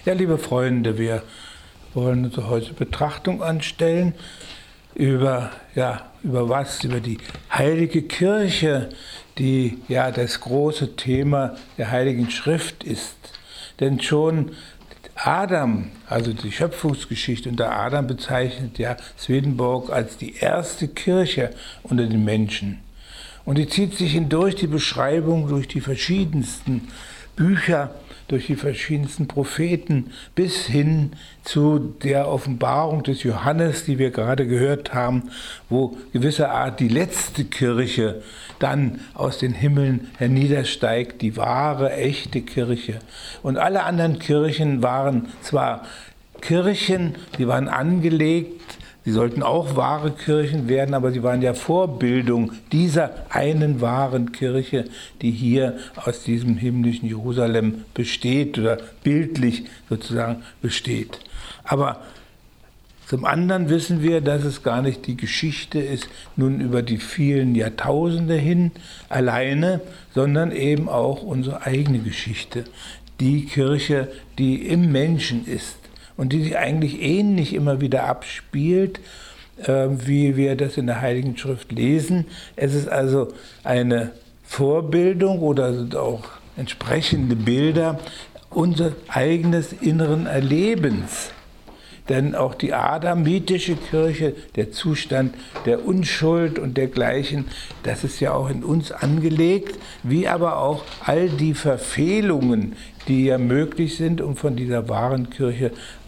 Ja, liebe Freunde, wir wollen uns heute Betrachtung anstellen über was? Über die Heilige Kirche, die ja das große Thema der Heiligen Schrift ist. Denn schon Adam, also die Schöpfungsgeschichte unter Adam, bezeichnet ja Swedenborg als die erste Kirche unter den Menschen. Und die zieht sich hindurch, die Beschreibung, durch die verschiedensten Bücher, durch die verschiedensten Propheten bis hin zu der Offenbarung des Johannes, die wir gerade gehört haben, wo gewisserart die letzte Kirche dann aus den Himmeln herniedersteigt, die wahre, echte Kirche. Und alle anderen Kirchen waren zwar Kirchen, die waren angelegt, sie sollten auch wahre Kirchen werden, aber sie waren ja Vorbildung dieser einen wahren Kirche, die hier aus diesem himmlischen Jerusalem besteht oder bildlich sozusagen besteht. Aber zum anderen wissen wir, dass es gar nicht die Geschichte ist, nun über die vielen Jahrtausende hin alleine, sondern eben auch unsere eigene Geschichte. Die Kirche, die im Menschen ist. Und die sich eigentlich ähnlich immer wieder abspielt, wie wir das in der Heiligen Schrift lesen. Es ist also eine Vorbildung oder sind auch entsprechende Bilder unseres eigenes inneren Erlebens. Denn auch die adamitische Kirche, der Zustand der Unschuld und dergleichen, das ist ja auch in uns angelegt, wie aber auch all die Verfehlungen, die ja möglich sind, um von dieser wahren Kirche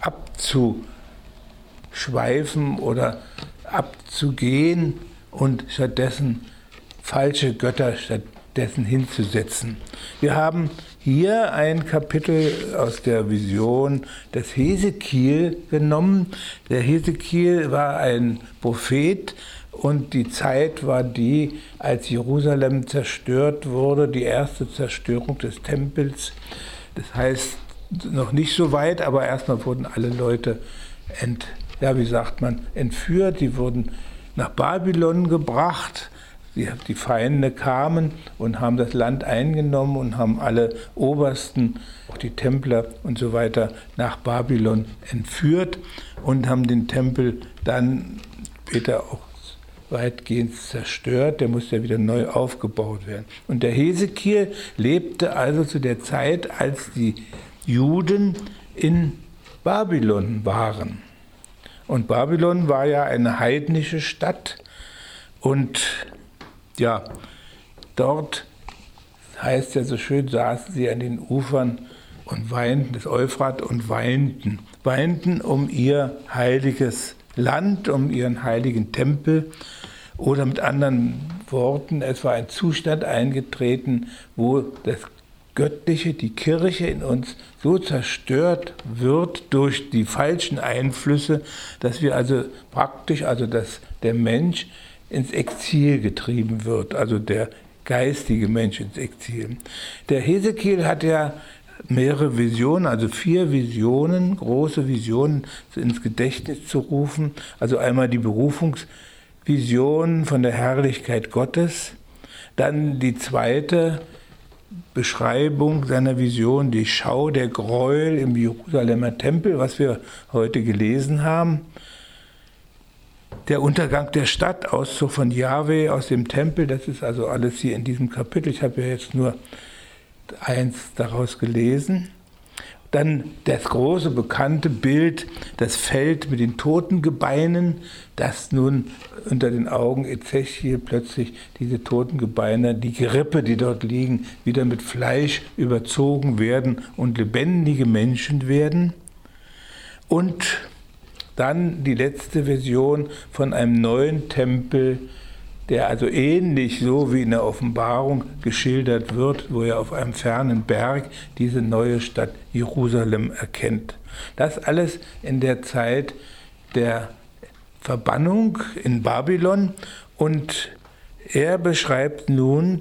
abzuschweifen oder abzugehen und stattdessen falsche Götter stattdessen hinzusetzen. Wir haben hier ein Kapitel aus der Vision des Hesekiel genommen. Der Hesekiel war ein Prophet und die Zeit war die, als Jerusalem zerstört wurde, die erste Zerstörung des Tempels. Das heißt, noch nicht so weit, aber erstmal wurden alle Leute entführt. Die wurden nach Babylon gebracht. Die Feinde kamen und haben das Land eingenommen und haben alle Obersten, auch die Templer und so weiter, nach Babylon entführt und haben den Tempel dann später auch weitgehend zerstört. Der musste ja wieder neu aufgebaut werden. Und der Hesekiel lebte also zu der Zeit, als die Juden in Babylon waren. Und Babylon war ja eine heidnische Stadt und ja, dort, heißt ja so schön, saßen sie an den Ufern und weinten, des Euphrat, und weinten um ihr heiliges Land, um ihren heiligen Tempel. Oder mit anderen Worten, es war ein Zustand eingetreten, wo das Göttliche, die Kirche in uns so zerstört wird durch die falschen Einflüsse, dass wir dass der Mensch ins Exil getrieben wird, also der geistige Mensch ins Exil. Der Hesekiel hat ja mehrere Visionen, also 4 Visionen, große Visionen ins Gedächtnis zu rufen. Also einmal die Berufungsvision von der Herrlichkeit Gottes, dann die zweite Beschreibung seiner Vision, die Schau der Gräuel im Jerusalemer Tempel, was wir heute gelesen haben. Der Untergang der Stadt, Auszug von Jahwe aus dem Tempel, das ist also alles hier in diesem Kapitel. Ich habe ja jetzt nur eins daraus gelesen. Dann das große bekannte Bild, das Feld mit den Totengebeinen, das nun unter den Augen Ezechiel plötzlich diese Totengebeine, die Gerippe, die dort liegen, wieder mit Fleisch überzogen werden und lebendige Menschen werden. Und dann die letzte Vision von einem neuen Tempel, der also ähnlich so wie in der Offenbarung geschildert wird, wo er auf einem fernen Berg diese neue Stadt Jerusalem erkennt. Das alles in der Zeit der Verbannung in Babylon, und er beschreibt nun,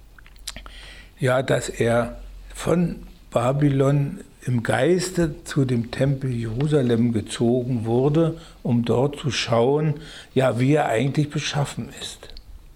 dass er von Babylon im Geiste zu dem Tempel Jerusalem gezogen wurde, um dort zu schauen, wie er eigentlich beschaffen ist.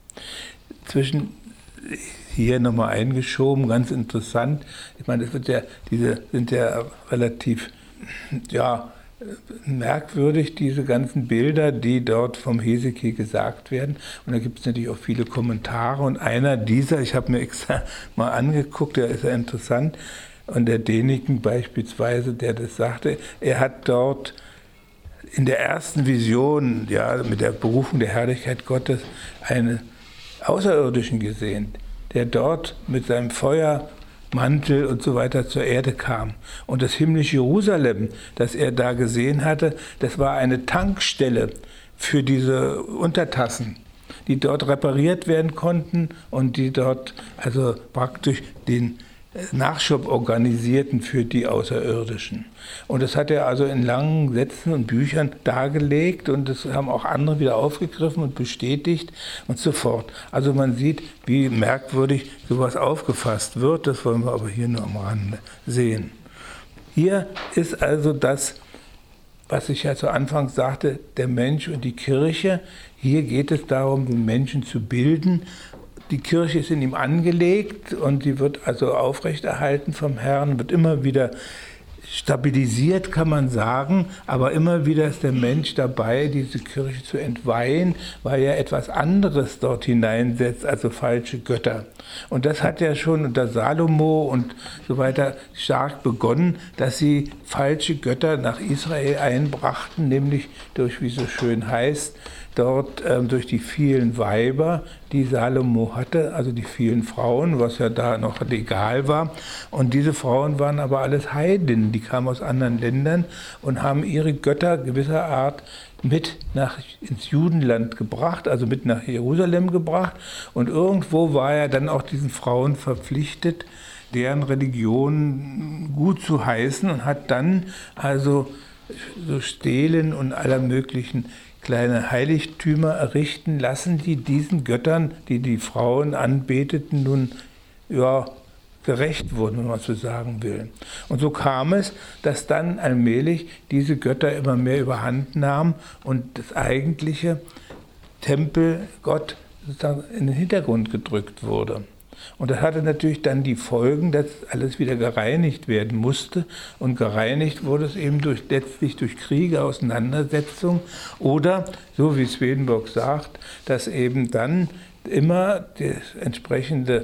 Hier nochmal eingeschoben, ganz interessant. Ich meine, diese sind ja relativ ja, merkwürdig, diese ganzen Bilder, die dort vom Hesekiel gesagt werden. Und da gibt es natürlich auch viele Kommentare. Und einer dieser, ich habe mir extra mal angeguckt, der ist ja interessant, und der Däniken beispielsweise, der das sagte, er hat dort in der ersten Vision, ja, mit der Berufung der Herrlichkeit Gottes, einen Außerirdischen gesehen, der dort mit seinem Feuermantel und so weiter zur Erde kam. Und das himmlische Jerusalem, das er da gesehen hatte, das war eine Tankstelle für diese Untertassen, die dort repariert werden konnten und die dort also praktisch den Nachschub organisierten für die Außerirdischen. Und das hat er also in langen Sätzen und Büchern dargelegt und das haben auch andere wieder aufgegriffen und bestätigt und so fort. Also man sieht, wie merkwürdig sowas aufgefasst wird, das wollen wir aber hier nur am Rande sehen. Hier ist also das, was ich ja zu Anfang sagte, der Mensch und die Kirche. Hier geht es darum, den Menschen zu bilden. Die Kirche ist in ihm angelegt und sie wird also aufrechterhalten vom Herrn, wird immer wieder stabilisiert, kann man sagen, aber immer wieder ist der Mensch dabei, diese Kirche zu entweihen, weil er etwas anderes dort hineinsetzt, also falsche Götter. Und das hat ja schon unter Salomo und so weiter stark begonnen, dass sie falsche Götter nach Israel einbrachten, nämlich durch, wie es so schön heißt, dort durch die vielen Weiber, die Salomo hatte, also die vielen Frauen, was ja da noch legal war. Und diese Frauen waren aber alles Heiden, die kamen aus anderen Ländern und haben ihre Götter gewisser Art mit ins Judenland gebracht, also mit nach Jerusalem gebracht. Und irgendwo war er dann auch diesen Frauen verpflichtet, deren Religion gut zu heißen und hat dann also so Stelen und aller möglichen kleine Heiligtümer errichten lassen, die diesen Göttern, die die Frauen anbeteten, nun ja, gerecht wurden, wenn man so sagen will. Und so kam es, dass dann allmählich diese Götter immer mehr überhand nahmen und das eigentliche Tempelgott sozusagen in den Hintergrund gedrückt wurde. Und das hatte natürlich dann die Folgen, dass alles wieder gereinigt werden musste. Und gereinigt wurde es eben letztlich durch Kriege, Auseinandersetzungen oder, so wie Swedenborg sagt, dass eben dann immer der entsprechende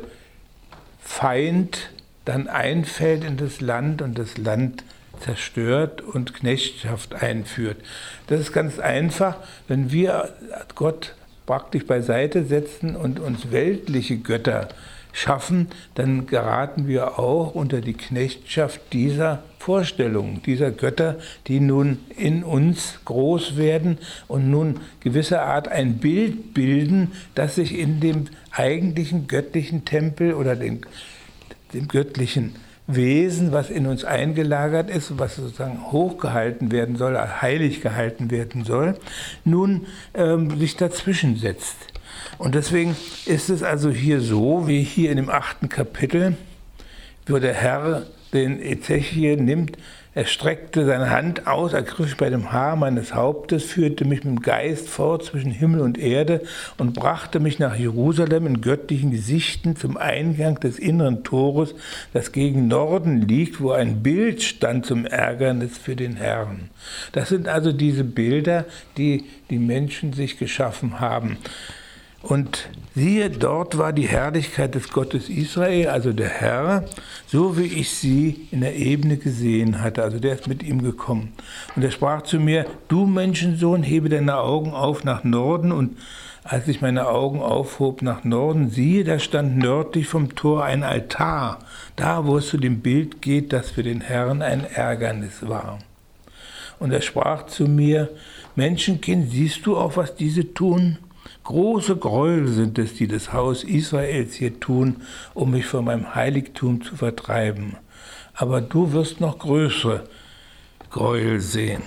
Feind dann einfällt in das Land und das Land zerstört und Knechtschaft einführt. Das ist ganz einfach, wenn wir Gott praktisch beiseite setzen und uns weltliche Götter schaffen, dann geraten wir auch unter die Knechtschaft dieser Vorstellungen, dieser Götter, die nun in uns groß werden und nun gewisser Art ein Bild bilden, das sich in dem eigentlichen göttlichen Tempel oder dem göttlichen Wesen, was in uns eingelagert ist, was sozusagen hochgehalten werden soll, heilig gehalten werden soll, nun sich dazwischen setzt. Und deswegen ist es also hier so, wie hier in dem 8. Kapitel, wo der Herr den Ezechiel nimmt, er streckte seine Hand aus, ergriff mich bei dem Haar meines Hauptes, führte mich mit dem Geist fort zwischen Himmel und Erde und brachte mich nach Jerusalem in göttlichen Gesichten zum Eingang des inneren Tores, das gegen Norden liegt, wo ein Bild stand zum Ärgernis für den Herrn. Das sind also diese Bilder, die die Menschen sich geschaffen haben. Und siehe, dort war die Herrlichkeit des Gottes Israel, also der Herr, so wie ich sie in der Ebene gesehen hatte. Also der ist mit ihm gekommen. Und er sprach zu mir, du Menschensohn, hebe deine Augen auf nach Norden. Und als ich meine Augen aufhob nach Norden, siehe, da stand nördlich vom Tor ein Altar, da wo es zu dem Bild geht, das für den Herrn ein Ärgernis war. Und er sprach zu mir, Menschenkind, siehst du auch, was diese tun? Große Gräuel sind es, die das Haus Israels hier tun, um mich von meinem Heiligtum zu vertreiben. Aber du wirst noch größere Gräuel sehen.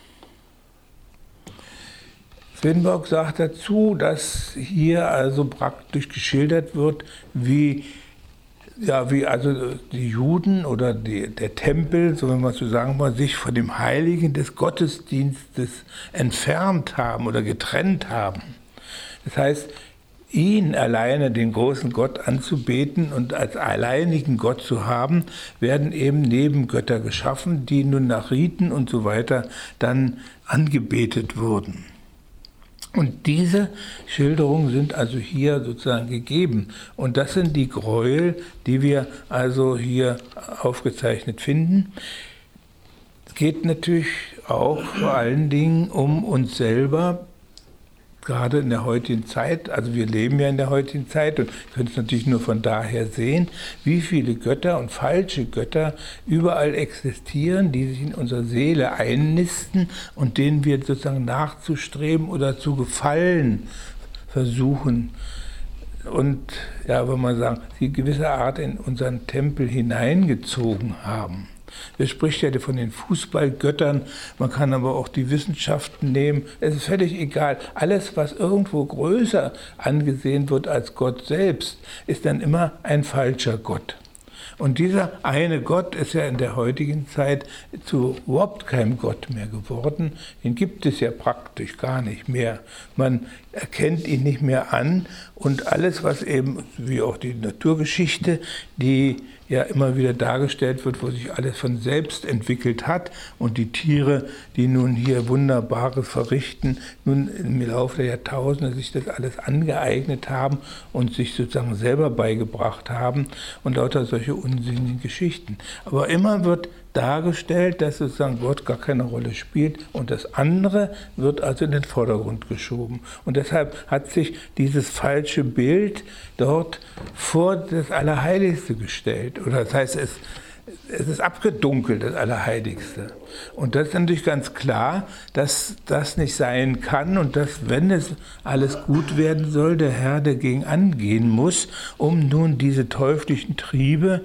Swedenborg sagt dazu, dass hier also praktisch geschildert wird, wie also die Juden oder der Tempel, so wenn man so sagen will, sich von dem Heiligen des Gottesdienstes entfernt haben oder getrennt haben. Das heißt, ihn alleine, den großen Gott, anzubeten und als alleinigen Gott zu haben, werden eben Nebengötter geschaffen, die nun nach Riten und so weiter dann angebetet wurden. Und diese Schilderungen sind also hier sozusagen gegeben. Und das sind die Gräuel, die wir also hier aufgezeichnet finden. Es geht natürlich auch vor allen Dingen um uns selber, gerade in der heutigen Zeit. Also wir leben ja in der heutigen Zeit und können es natürlich nur von daher sehen, wie viele Götter und falsche Götter überall existieren, die sich in unserer Seele einnisten und denen wir sozusagen nachzustreben oder zu gefallen versuchen. Und ja, wenn man sagen, sie gewisse Art in unseren Tempel hineingezogen haben. Wer spricht ja von den Fußballgöttern, man kann aber auch die Wissenschaften nehmen, es ist völlig egal. Alles, was irgendwo größer angesehen wird als Gott selbst, ist dann immer ein falscher Gott. Und dieser eine Gott ist ja in der heutigen Zeit zu überhaupt keinem Gott mehr geworden. Den gibt es ja praktisch gar nicht mehr. Man erkennt ihn nicht mehr an und alles, was eben, wie auch die Naturgeschichte, die ja immer wieder dargestellt wird, wo sich alles von selbst entwickelt hat und die Tiere, die nun hier Wunderbares verrichten, nun im Laufe der Jahrtausende sich das alles angeeignet haben und sich sozusagen selber beigebracht haben und lauter solche unsinnigen Geschichten. Aber immer wird dargestellt, dass sozusagen Gott gar keine Rolle spielt und das andere wird also in den Vordergrund geschoben. Und deshalb hat sich dieses falsche Bild dort vor das Allerheiligste gestellt. Oder das heißt, es ist abgedunkelt, das Allerheiligste. Und das ist natürlich ganz klar, dass das nicht sein kann und dass, wenn es alles gut werden soll, der Herr dagegen angehen muss, um nun diese teuflischen Triebe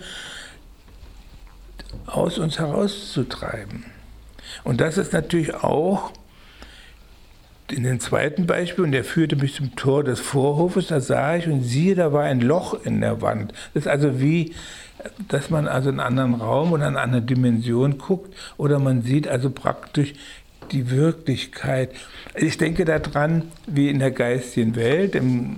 aus uns herauszutreiben. Und das ist natürlich auch in dem zweiten Beispiel, und er führte mich zum Tor des Vorhofes, da sah ich und siehe, da war ein Loch in der Wand. Das ist also wie, dass man also in einen anderen Raum oder in eine andere Dimension guckt oder man sieht also praktisch die Wirklichkeit. Ich denke daran, wie in der geistigen Welt,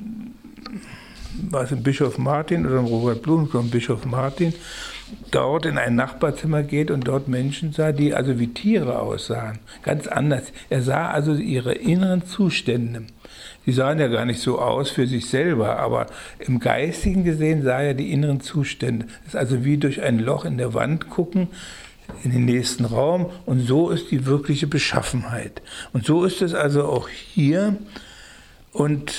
war es im Bischof Martin oder im Robert Blum, im Bischof Martin, dort in ein Nachbarzimmer geht und dort Menschen sah, die also wie Tiere aussahen. Ganz anders. Er sah also ihre inneren Zustände. Die sahen ja gar nicht so aus für sich selber, aber im Geistigen gesehen sah er die inneren Zustände. Das ist also wie durch ein Loch in der Wand gucken in den nächsten Raum und so ist die wirkliche Beschaffenheit. Und so ist es also auch hier und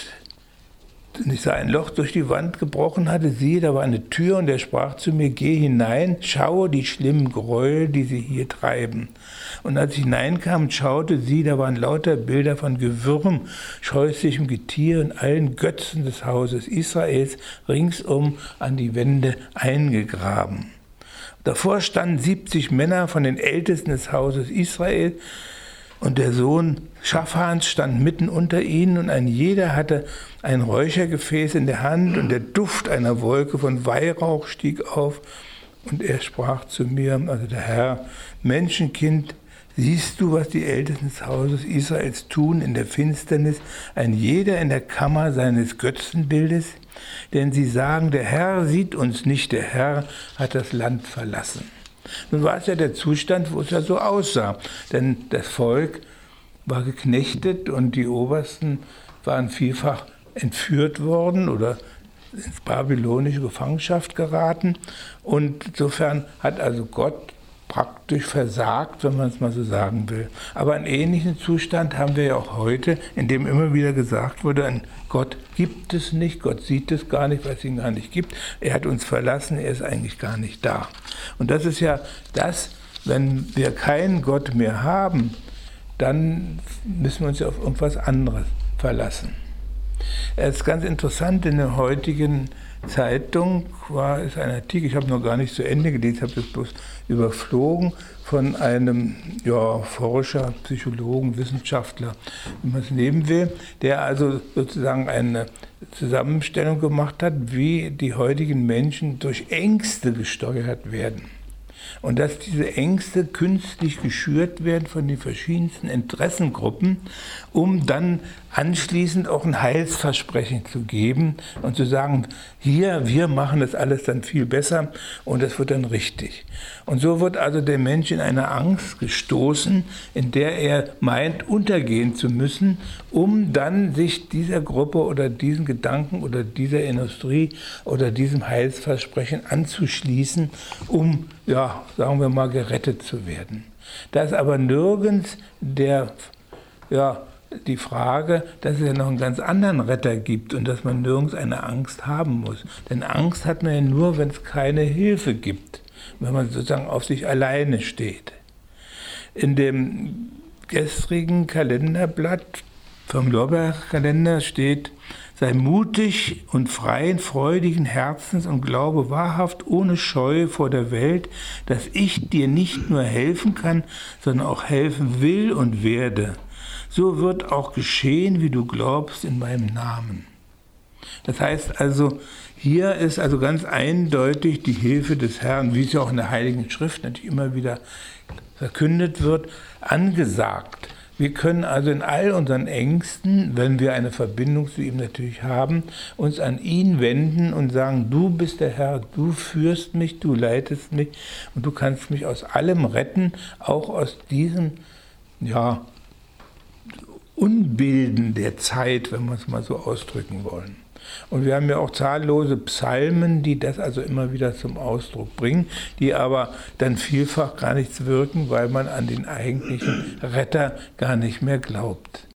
ich sah ein Loch durch die Wand gebrochen hatte, siehe, da war eine Tür und er sprach zu mir, geh hinein, schaue die schlimmen Gräuel, die sie hier treiben. Und als ich hineinkam und schaute, siehe, da waren lauter Bilder von Gewürm, scheußlichem Getier und allen Götzen des Hauses Israels ringsum an die Wände eingegraben. Davor standen 70 Männer von den Ältesten des Hauses Israel, und der Sohn Schaphans stand mitten unter ihnen und ein jeder hatte ein Räuchergefäß in der Hand und der Duft einer Wolke von Weihrauch stieg auf und er sprach zu mir, also der Herr, Menschenkind, siehst du, was die Ältesten des Hauses Israels tun in der Finsternis, ein jeder in der Kammer seines Götzenbildes? Denn sie sagen, der Herr sieht uns nicht, der Herr hat das Land verlassen. Nun war es ja der Zustand, wo es ja so aussah, denn das Volk war geknechtet und die Obersten waren vielfach entführt worden oder ins babylonische Gefangenschaft geraten und insofern hat also Gott praktisch versagt, wenn man es mal so sagen will. Aber einen ähnlichen Zustand haben wir ja auch heute, in dem immer wieder gesagt wurde, ein Gott gibt es nicht, Gott sieht es gar nicht, weil es ihn gar nicht gibt. Er hat uns verlassen, er ist eigentlich gar nicht da. Und das ist ja das, wenn wir keinen Gott mehr haben, dann müssen wir uns ja auf irgendwas anderes verlassen. Es ist ganz interessant, in der heutigen Zeitung ist ein Artikel, ich habe noch gar nicht zu Ende gelesen, ich habe das bloß überflogen, von einem Forscher, Psychologen, Wissenschaftler, wie man es nehmen will, der also sozusagen eine Zusammenstellung gemacht hat, wie die heutigen Menschen durch Ängste gesteuert werden. Und dass diese Ängste künstlich geschürt werden von den verschiedensten Interessengruppen, um dann anschließend auch ein Heilsversprechen zu geben und zu sagen, hier, wir machen das alles dann viel besser und das wird dann richtig. Und so wird also der Mensch in eine Angst gestoßen, in der er meint, untergehen zu müssen, um dann sich dieser Gruppe oder diesen Gedanken oder dieser Industrie oder diesem Heilsversprechen anzuschließen, um, ja, sagen wir mal, gerettet zu werden. Da ist aber nirgends die Frage, dass es ja noch einen ganz anderen Retter gibt und dass man nirgends eine Angst haben muss. Denn Angst hat man ja nur, wenn es keine Hilfe gibt, wenn man sozusagen auf sich alleine steht. In dem gestrigen Kalenderblatt vom Lorbeerkalender steht: Sei mutig und freien, freudigen Herzens und glaube wahrhaft ohne Scheu vor der Welt, dass ich dir nicht nur helfen kann, sondern auch helfen will und werde. So wird auch geschehen, wie du glaubst, in meinem Namen. Das heißt also, hier ist also ganz eindeutig die Hilfe des Herrn, wie es ja auch in der Heiligen Schrift natürlich immer wieder verkündet wird, angesagt. Wir können also in all unseren Ängsten, wenn wir eine Verbindung zu ihm natürlich haben, uns an ihn wenden und sagen, du bist der Herr, du führst mich, du leitest mich und du kannst mich aus allem retten, auch aus diesem, Unbilden der Zeit, wenn wir es mal so ausdrücken wollen. Und wir haben ja auch zahllose Psalmen, die das also immer wieder zum Ausdruck bringen, die aber dann vielfach gar nichts wirken, weil man an den eigentlichen Retter gar nicht mehr glaubt.